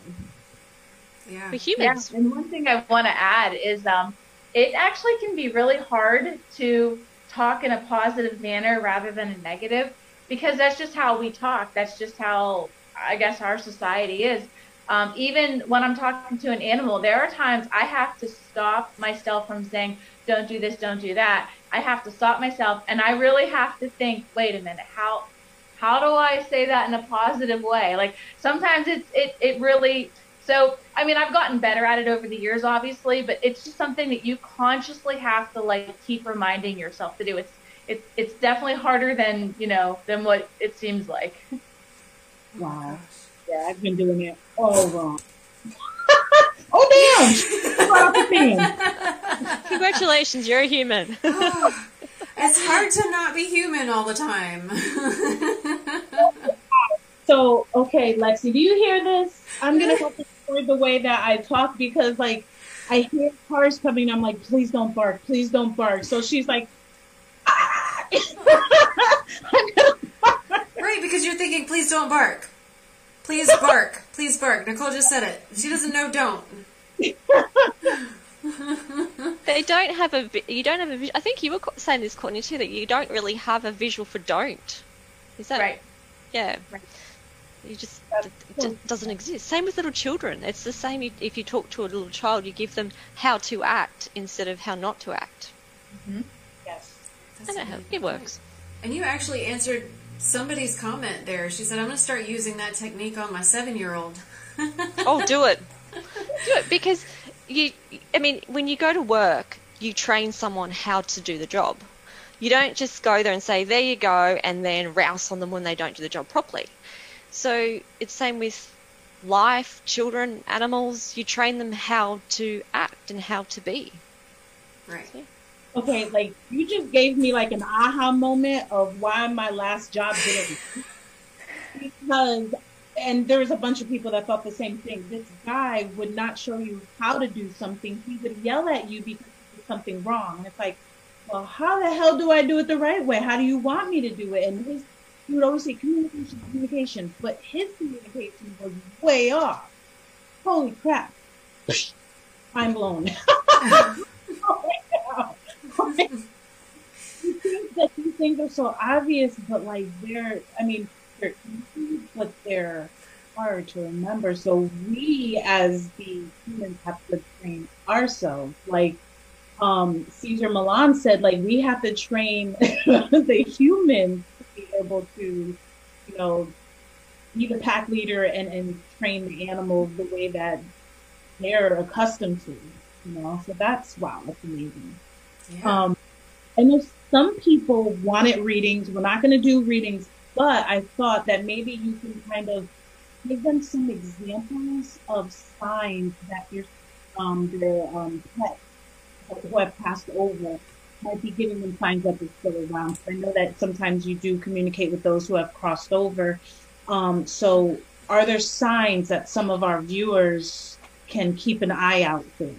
Yeah. we're humans. Yeah, and one thing I want to add is um, it actually can be really hard to talk in a positive manner rather than a negative, because that's just how we talk. That's just how, I guess, our society is. Um, even when I'm talking to an animal, there are times I have to stop myself from saying, don't do this, don't do that. I have to stop myself, and I really have to think, wait a minute, how how do I say that in a positive way? Like, sometimes it's it, it really... So, I mean, I've gotten better at it over the years, obviously, but it's just something that you consciously have to, like, keep reminding yourself to do. It's it's it's definitely harder than, you know, than what it seems like. Wow. Yeah, I've been doing it all wrong. Oh, damn! Congratulations, you're a human. Oh, it's hard to not be human all the time. So, okay, Lexi, do you hear this? I'm going to have to record the way that I talk because, like, I hear cars coming. I'm like, please don't bark. Please don't bark. So she's like, ah! Right, because you're thinking, please don't bark. Please bark. Please bark. Nicole just said it. She doesn't know don't. They don't have a, vi- you don't have a, vis- I think you were co- saying this, Courtney, too, that you don't really have a visual for don't. Is that Right. Yeah. Right. You just, it just doesn't exist. Same with little children. It's the same you- if you talk to a little child, you give them how to act instead of how not to act. Mm-hmm. Yes. That's I know a how good it point. works. And you actually answered somebody's comment there. She said, I'm going to start using that technique on my seven-year-old. Oh, do it. Do it because you, I mean, when you go to work, you train someone how to do the job. You don't just go there and say, there you go, and then rouse on them when they don't do the job properly. So it's same with life, children, animals. You train them how to act and how to be. Right. Yeah. Okay, like you just gave me like an aha moment of why my last job didn't, because and there's a bunch of people that thought the same thing. This guy would not show you how to do something. He would yell at you because you did something wrong. And it's like, well, how the hell do I do it the right way? How do you want me to do it? And his he would always say communication, communication, but his communication was way off. Holy crap. I'm blown. You think that these things are so obvious, but like they're, I mean, they're easy, but they're hard to remember. So we as the humans have to train ourselves. Like um, Caesar Milan said, like we have to train the humans to be able to, you know, be the pack leader and, and train the animals the way that they're accustomed to, you know. So that's, wow, that's amazing. Yeah. Um, I know some people wanted readings. We're not going to do readings, but I thought that maybe you can kind of give them some examples of signs that your um, their um, pets who have passed over might be giving them signs that they're still around. I know that sometimes you do communicate with those who have crossed over. Um, so are there signs that some of our viewers can keep an eye out for?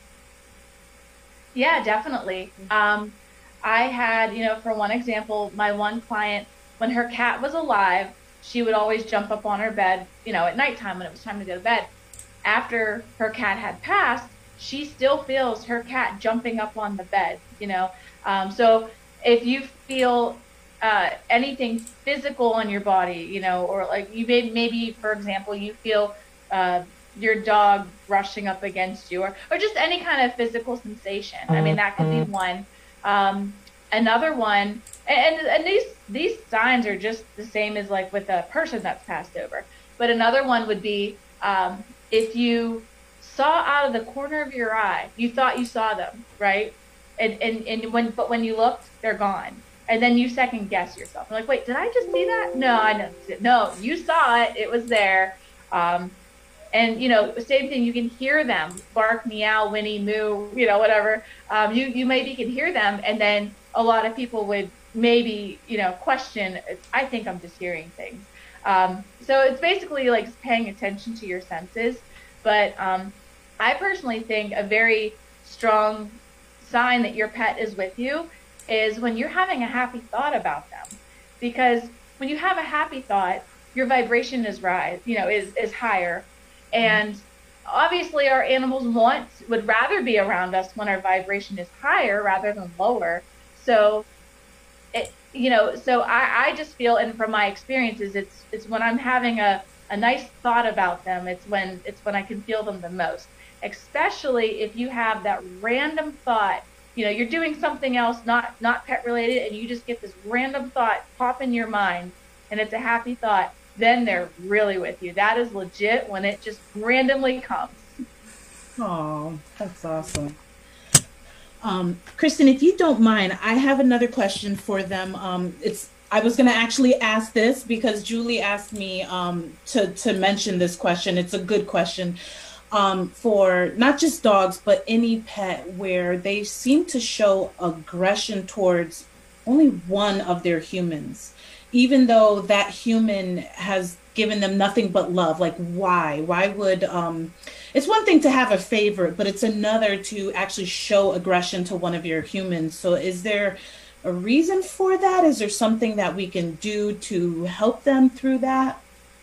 Yeah, definitely. Um, I had, you know, for one example, my one client, when her cat was alive, she would always jump up on her bed, you know, at nighttime when it was time to go to bed. After her cat had passed, she still feels her cat jumping up on the bed, you know. Um, so if you feel uh, anything physical in your body, you know, or like you may, maybe, for example, you feel uh, your dog brushing up against you, or, or just any kind of physical sensation. I mean, that could be one. Um, another one, and, and these these signs are just the same as like with a person that's passed over. But another one would be um, if you saw out of the corner of your eye, you thought you saw them, right? And and, and when but when you looked, they're gone. And then you second guess yourself. You're like, wait, did I just see that? No, I didn't. No, you saw it. It was there. Um, And, you know, same thing, you can hear them bark, meow, whinny, moo, you know, whatever. Um, you, you maybe can hear them, and then a lot of people would maybe, you know, question, I think I'm just hearing things. Um, so it's basically like paying attention to your senses. But um, I personally think a very strong sign that your pet is with you is when you're having a happy thought about them. Because when you have a happy thought, your vibration is rise, you know, is, is higher. And obviously our animals want, would rather be around us when our vibration is higher rather than lower. So, it, you know, so I, I just feel, and from my experiences, it's, it's when I'm having a, a nice thought about them, it's when, it's when I can feel them the most, especially if you have that random thought, you know, you're doing something else, not, not pet related, and you just get this random thought pop in your mind, and it's a happy thought. Then they're really with you. That is legit when it just randomly comes. Oh, that's awesome. Um, Kristen, if you don't mind, I have another question for them. Um, it's I was going to actually ask this because Julie asked me um, to, to mention this question. It's a good question um, for not just dogs, but any pet where they seem to show aggression towards only one of their humans, even though that human has given them nothing but love. Like, why? Why would, um, it's one thing to have a favorite, but it's another to actually show aggression to one of your humans. So is there a reason for that? Is there something that we can do to help them through that?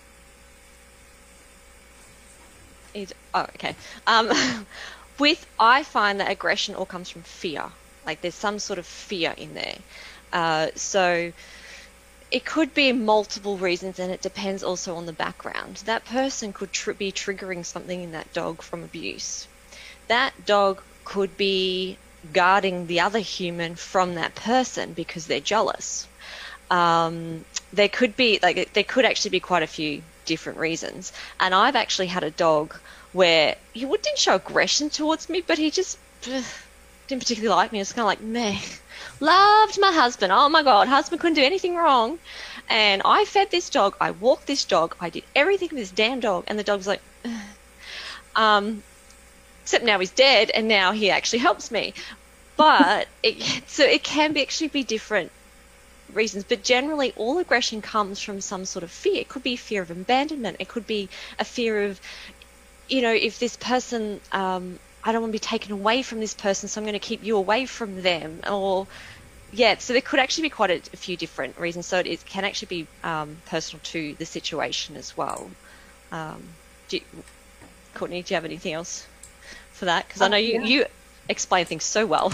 Is, oh, okay. Um, with, I find that aggression all comes from fear. Like there's some sort of fear in there. Uh, so it could be multiple reasons, and it depends also on the background. That person could tr- be triggering something in that dog from abuse. That dog could be guarding the other human from that person because they're jealous. Um, there could be, like, there could actually be quite a few different reasons. And I've actually had a dog where he didn't show aggression towards me, but he just ugh, didn't particularly like me. It's kind of like, meh. Loved my husband. Oh my God, husband couldn't do anything wrong. And I fed this dog. I walked this dog. I did everything with this damn dog. And the dog's like, ugh. um, except now he's dead, and now he actually helps me. but it, so it can be actually be different reasons, but generally all aggression comes from some sort of fear. It could be fear of abandonment. It could be a fear of, you know, if this person, um, I don't want to be taken away from this person, so I'm going to keep you away from them. Or, yeah, so there could actually be quite a, a few different reasons. So it, it can actually be um, personal to the situation as well. Um, do you, Courtney, do you have anything else for that? Because I know you, yeah. you explain things so well.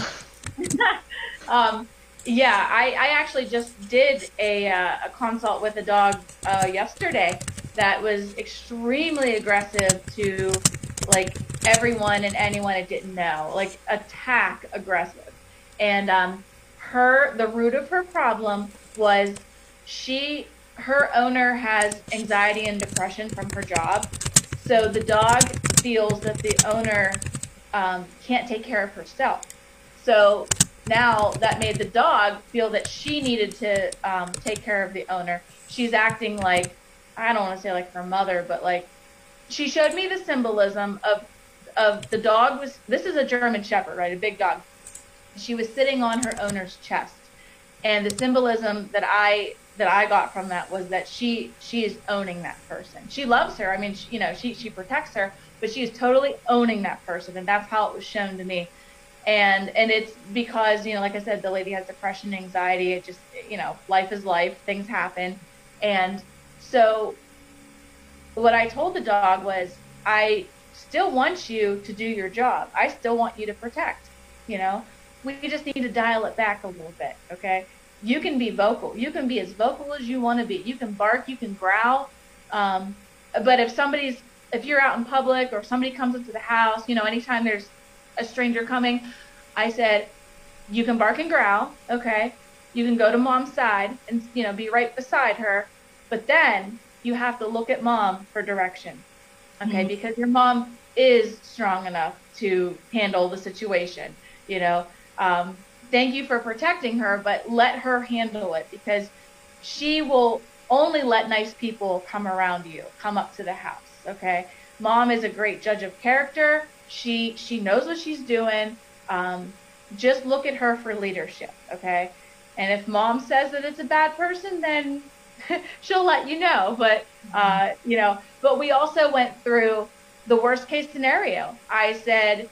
um, yeah, I, I actually just did a, uh, a consult with a dog uh, yesterday that was extremely aggressive to like everyone and anyone it didn't know, like attack aggressive. And um, her, the root of her problem was she, her owner has anxiety and depression from her job. So the dog feels that the owner um, can't take care of herself. So now that made the dog feel that she needed to um, take care of the owner. She's acting like, I don't want to say like her mother, but like she showed me the symbolism of of the dog was, this is a German Shepherd, right? A big dog. She was sitting on her owner's chest. And the symbolism that I that I got from that was that she she is owning that person. She loves her. I mean, she, you know, she she protects her, but she is totally owning that person, and that's how it was shown to me. And and it's because, you know, like I said, the lady has depression, anxiety. It just, you know, life is life. Things happen. And so what I told the dog was, I still want you to do your job. I still want you to protect, you know. We just need to dial it back a little bit, okay? You can be vocal. You can be as vocal as you want to be. You can bark, you can growl. Um, but if somebody's, if you're out in public or somebody comes into the house, you know, anytime there's a stranger coming, I said, you can bark and growl, okay? You can go to mom's side and, you know, be right beside her. But then you have to look at mom for direction, okay? Mm-hmm. Because your mom is strong enough to handle the situation, you know? Um, thank you for protecting her, but let her handle it, because she will only let nice people come around you, come up to the house, okay? Mom is a great judge of character. She she knows what she's doing. Um, just look at her for leadership, okay? And if mom says that it's a bad person, then she'll let you know. But, uh, you know, but we also went through the worst case scenario. I said,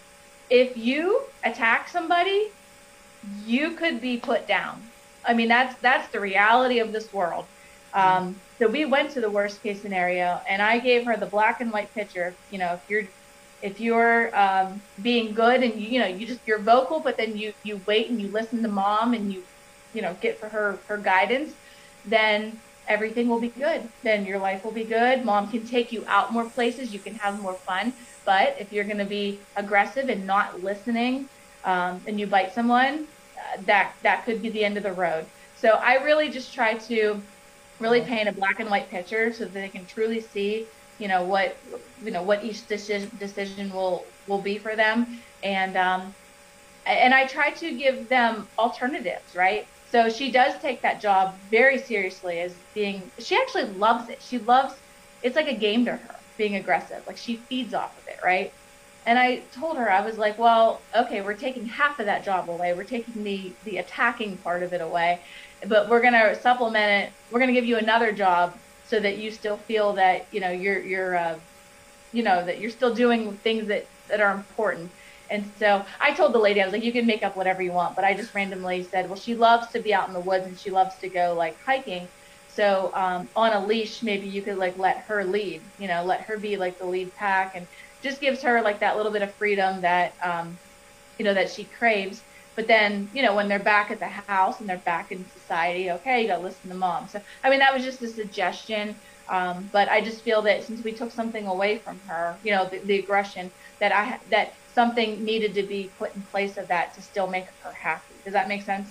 if you attack somebody, you could be put down. I mean, that's that's the reality of this world. Um, so we went to the worst case scenario, and I gave her the black and white picture. You know, if you're if you're um, being good and you, you know you just you're vocal, but then you you wait and you listen to mom and you you know get for her her guidance, then everything will be good. Then your life will be good. Mom can take you out more places. You can have more fun. But if you're going to be aggressive and not listening, um, and you bite someone, uh, that that could be the end of the road. So I really just try to really paint a black and white picture so that they can truly see, you know, what you know what each decision decision will will be for them. And um, and I try to give them alternatives, right? So she does take that job very seriously as being. She actually loves it. She loves. It's like a game to her, being aggressive. Like she feeds off of it, right? And I told her, I was like, well, okay, we're taking half of that job away. We're taking the the attacking part of it away, but we're gonna supplement it. We're gonna give you another job so that you still feel that you know you're you're uh, you know that you're still doing things that that are important. And so I told the lady, I was like, you can make up whatever you want, but I just randomly said, well, she loves to be out in the woods and she loves to go like hiking. So um, on a leash, maybe you could like let her lead, you know, let her be like the lead pack, and just gives her like that little bit of freedom that, um, you know, that she craves. But then, you know, when they're back at the house and they're back in society, okay, you got to listen to mom. So, I mean, that was just a suggestion. Um, but I just feel that since we took something away from her, you know, the, the aggression, that I that something needed to be put in place of that to still make her happy. Does that make sense?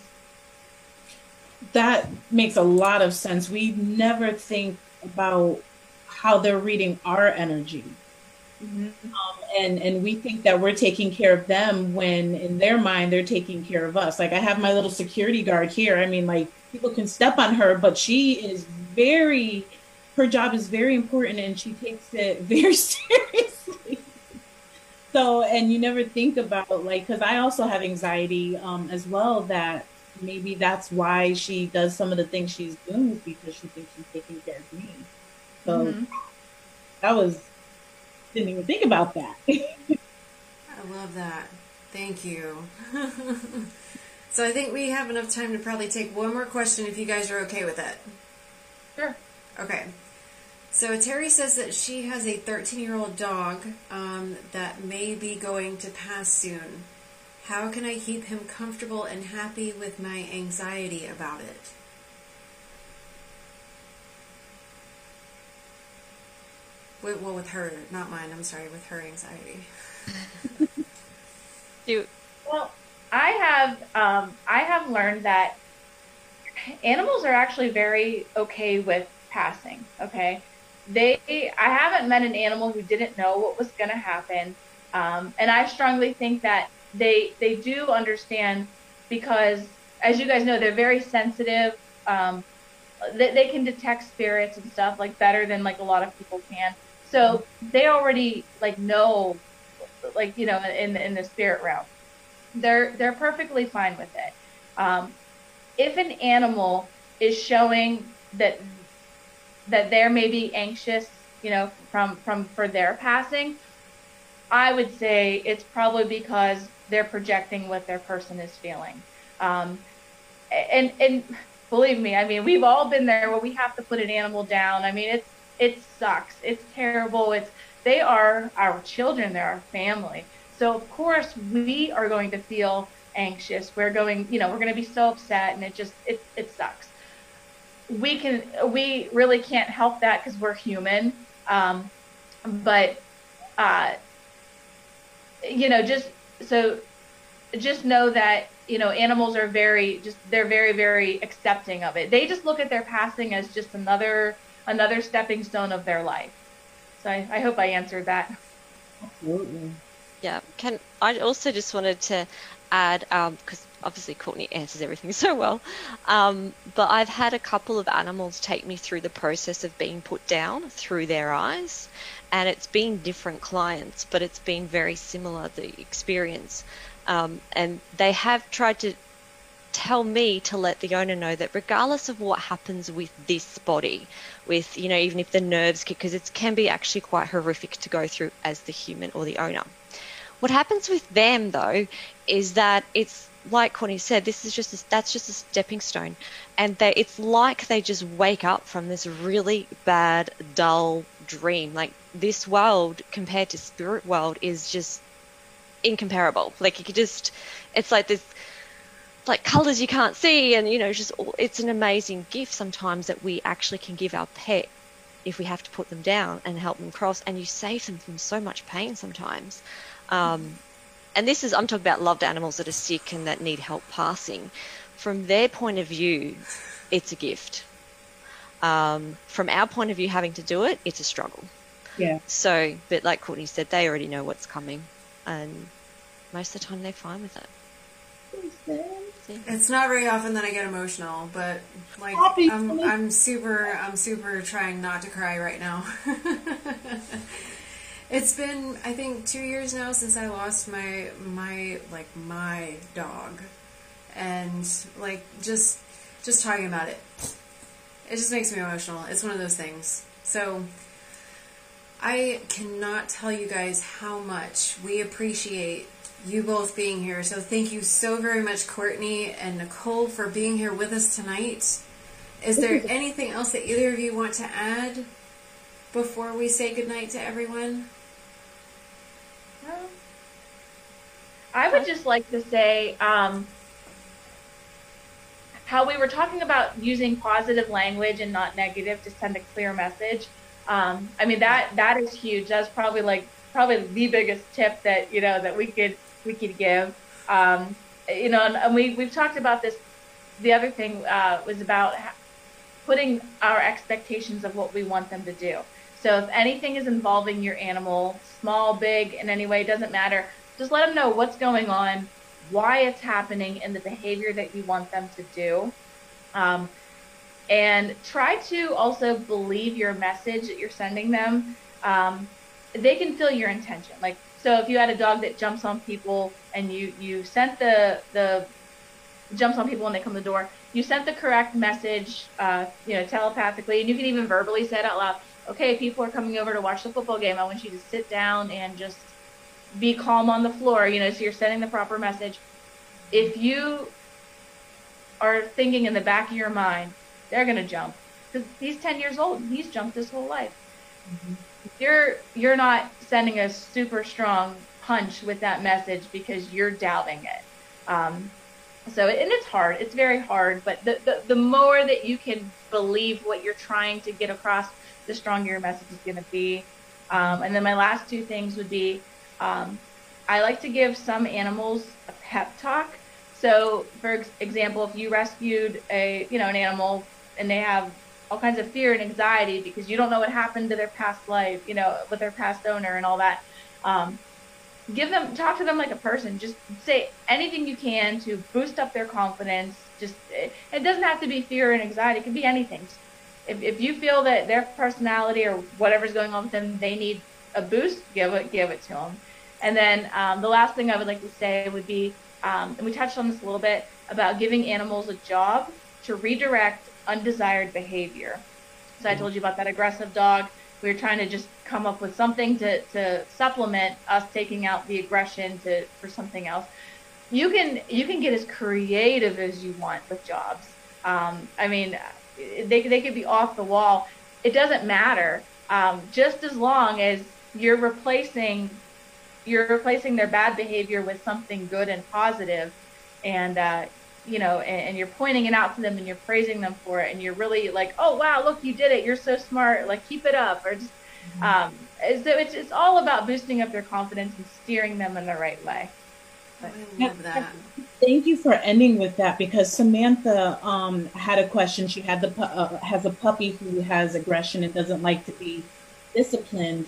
That makes a lot of sense. We never think about how they're reading our energy. Mm-hmm. Um, and, and we think that we're taking care of them when in their mind, they're taking care of us. Like I have my little security guard here. I mean, like people can step on her, but she is very, her job is very important and she takes it very seriously. So, and you never think about like, because I also have anxiety um, as well, that maybe that's why she does some of the things she's doing is because she thinks she's taking care of me. So Hmm. that was, didn't even think about that. I love that. Thank you. So I think we have enough time to probably take one more question if you guys are okay with it. Sure. Okay. So Terry says that she has a thirteen-year-old dog um, that may be going to pass soon. How can I keep him comfortable and happy with my anxiety about it? With, well, with her, not mine. I'm sorry, with her anxiety. You, Well, I have um, I have learned that animals are actually very okay with passing. Okay, they I haven't met an animal who didn't know what was going to happen, um, and I strongly think that they they do understand because, as you guys know, they're very sensitive. Um, they, they can detect spirits and stuff like better than like a lot of people can. So they already like know, like you know, in in the spirit realm, they're they're perfectly fine with it. Um, if an animal is showing that that they're maybe anxious, you know, from from for their passing, I would say it's probably because they're projecting what their person is feeling. Um, and and believe me, I mean, we've all been there where we have to put an animal down. I mean, it's it sucks. It's terrible. It's they are our children. They're our family. So of course we are going to feel anxious. We're going, you know, we're going to be so upset, and it just it it sucks. We can we really can't help that because we're human. Um, but uh, you know, just so just know that you know animals are very just they're very very accepting of it. They just look at their passing as just another another stepping stone of their life. So I, I hope I answered that. Absolutely. yeah. Can I also just wanted to add, um, because obviously Courtney answers everything so well, um, but I've had a couple of animals take me through the process of being put down through their eyes, and it's been different clients, but it's been very similar, the experience. Um, and they have tried to tell me to let the owner know that regardless of what happens with this body, with, you know, even if the nerves kick, because it can be actually quite horrific to go through as the human or the owner. What happens with them, though, is that it's like Courtney said, this is just a, that's just a stepping stone, and they, it's like they just wake up from this really bad, dull dream. Like this world compared to spirit world is just incomparable. Like you could just, it's like this, like colors you can't see, and you know, just it's an amazing gift sometimes that we actually can give our pet if we have to put them down and help them cross, and you save them from so much pain sometimes. Um, and this is, I'm talking about loved animals that are sick and that need help passing. From their point of view, it's a gift. Um, from our point of view, having to do it, it's a struggle. Yeah. So, but like Courtney said, they already know what's coming, and most of the time they're fine with it. It's not very often that I get emotional, but like I'm, I'm super, I'm super trying not to cry right now. It's been, I think, two years now since I lost my, my, like, my dog. And, like, just, just talking about it, it just makes me emotional. It's one of those things. So, I cannot tell you guys how much we appreciate you both being here. So, thank you so very much, Courtney and Nicole, for being here with us tonight. Is there anything else that either of you want to add before we say goodnight to everyone? Well, I would just like to say um, how we were talking about using positive language and not negative to send a clear message. Um, I mean that that is huge. That's probably like probably the biggest tip that you know that we could we could give. Um, you know, and, and we we've talked about this. The other thing uh, was about putting our expectations of what we want them to do. So if anything is involving your animal, small, big, in any way, it doesn't matter. Just let them know what's going on, why it's happening, and the behavior that you want them to do. Um, and try to also believe your message that you're sending them. Um, they can feel your intention. Like So if you had a dog that jumps on people and you, you sent the, the jumps on people when they come to the door, you sent the correct message, uh, you know, telepathically, and you can even verbally say it out loud. Okay, people are coming over to watch the football game. I want you to sit down and just be calm on the floor, you know, so you're sending the proper message. If you are thinking in the back of your mind, they're going to jump. Because he's ten years old and he's jumped his whole life. Mm-hmm. You're, you're not sending a super strong punch with that message because you're doubting it. Um, so, and it's hard. It's very hard. But the, the, the more that you can believe what you're trying to get across, the stronger your message is going to be. Um, and then my last two things would be, um, I like to give some animals a pep talk. So, for example, if you rescued a, you know, an animal and they have all kinds of fear and anxiety because you don't know what happened to their past life, you know, with their past owner and all that, um, give them, talk to them like a person. Just say anything you can to boost up their confidence. Just, it, it doesn't have to be fear and anxiety. It can be anything. If, if you feel that their personality or whatever's going on with them, they need a boost, give it, give it to them. And then um, the last thing I would like to say would be, um, and we touched on this a little bit, about giving animals a job to redirect undesired behavior. So I told you about that aggressive dog. We were trying to just come up with something to, to supplement us taking out the aggression to for something else. You can you can get as creative as you want with jobs. Um, I mean, they they could be off the wall. It doesn't matter. Um, just as long as you're replacing you're replacing their bad behavior with something good and positive, and uh, you know, and, and you're pointing it out to them and you're praising them for it, and you're really like, oh wow, look, you did it, you're so smart, like keep it up, or just um, so it's it's all about boosting up their confidence and steering them in the right way. But, I love that. Thank you for ending with that, because Samantha um, had a question. She had the pu- uh, has a puppy who has aggression and doesn't like to be disciplined.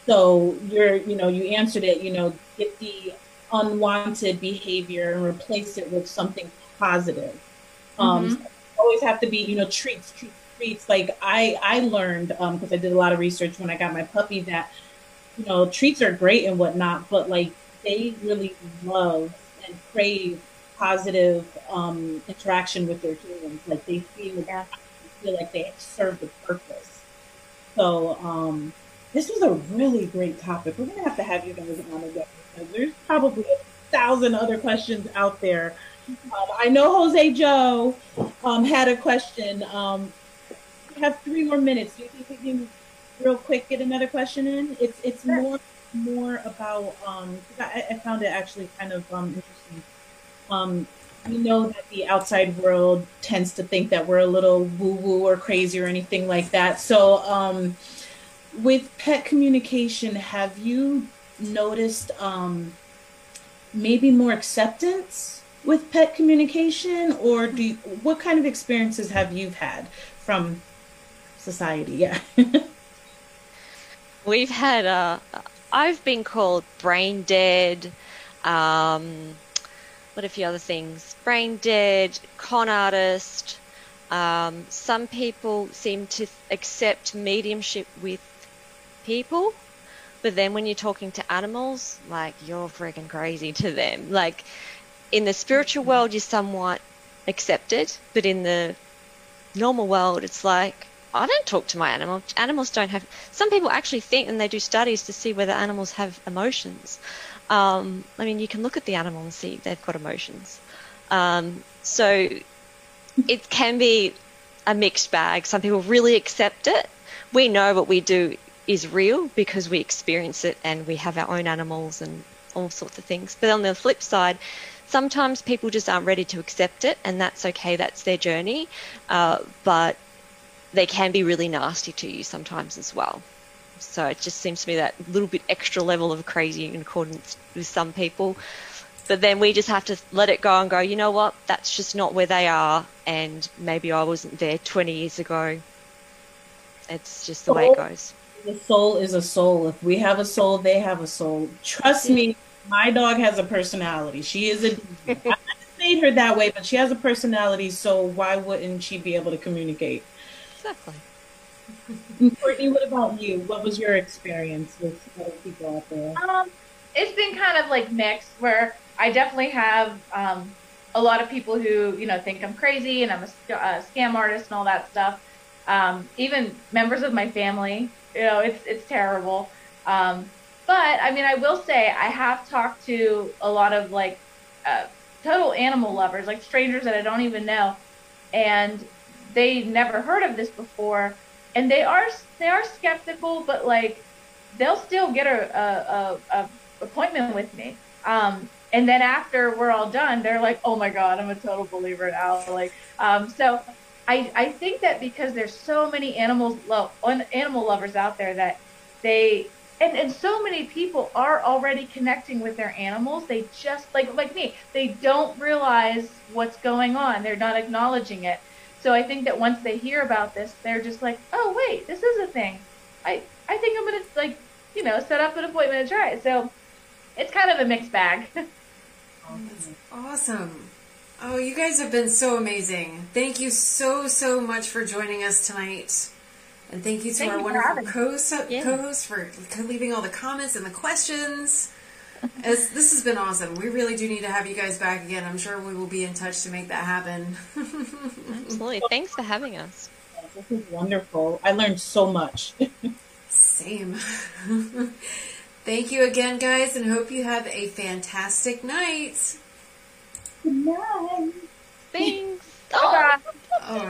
So you're, you know, you answered it, you know, get the unwanted behavior and replace it with something positive. Um, Mm-hmm. so always have to be, you know, treats, treats, treats. Like I, I learned, um, cause I did a lot of research when I got my puppy that, you know, treats are great and whatnot, but like they really love and crave positive, um, interaction with their humans. Like they feel, Yeah. feel like they serve the purpose. So, um, this was a really great topic. We're going to have to have you guys on again, because there's probably a thousand other questions out there. Um, I know Jose Joe um, had a question. Um, we have three more minutes. Do you think we can, real quick, get another question in? It's it's Sure. more more about. Um, I, I found it actually kind of um, interesting. Um, we know that the outside world tends to think that we're a little woo-woo or crazy or anything like that. So. Um, With pet communication, have you noticed um, maybe more acceptance with pet communication, or do you, what kind of experiences have you had from society? Yeah. We've had, uh, I've been called brain dead, um, what a few other things, brain dead, con artist. Um, some people seem to accept mediumship with people, but then when you're talking to animals, like, you're freaking crazy to them. Like, in the spiritual world, you're somewhat accepted, but in the normal world, it's like, I don't talk to my animal. Animals don't have... Some people actually think, and they do studies to see whether animals have emotions. Um, I mean, you can look at the animal and see they've got emotions. Um, so it can be a mixed bag. Some people really accept it. We know what we do is real because we experience it, and we have our own animals and all sorts of things. But on the flip side, sometimes people just aren't ready to accept it, and that's okay. That's their journey. Uh, but they can be really nasty to you sometimes as well. So it just seems to be that little bit extra level of crazy in accordance with some people. But then we just have to let it go and go, you know what, that's just not where they are, and maybe I wasn't there twenty years ago. It's just the way it goes. The soul is a soul. If we have a soul, they have a soul. Trust me, my dog has a personality. She is a diva. I made her that way, but she has a personality, so why wouldn't she be able to communicate? Exactly. And Courtney, what about you? What was your experience with other people out there? Um, it's been kind of like mixed, where I definitely have um, a lot of people who, you know, think I'm crazy and I'm a, a scam artist and all that stuff. Um, even members of my family, you know, it's it's terrible. Um, but I mean, I will say I have talked to a lot of like uh, total animal lovers, like strangers that I don't even know, and they never heard of this before, and they are they are skeptical, but like they'll still get a a, a, a appointment with me. Um, and then after we're all done, they're like, "Oh my God, I'm a total believer now." Like, um, so I I think that because there's so many animals lo- animal lovers out there that they and and so many people are already connecting with their animals. They just like like me, they don't realize what's going on. They're not acknowledging it. So I think that once they hear about this, they're just like, "Oh wait, this is a thing. I I think I'm gonna like you know set up an appointment and try it." So it's kind of a mixed bag. That's awesome. Oh, you guys have been so amazing. Thank you so, so much for joining us tonight. And thank you to Thank our you for wonderful having me. co- Yeah. co-hosts for leaving all the comments and the questions. As, this has been awesome. We really do need to have you guys back again. I'm sure we will be in touch to make that happen. Absolutely. Thanks for having us. This is wonderful. I learned so much. Same. Thank you again, guys, and hope you have a fantastic night. Good night. Thanks.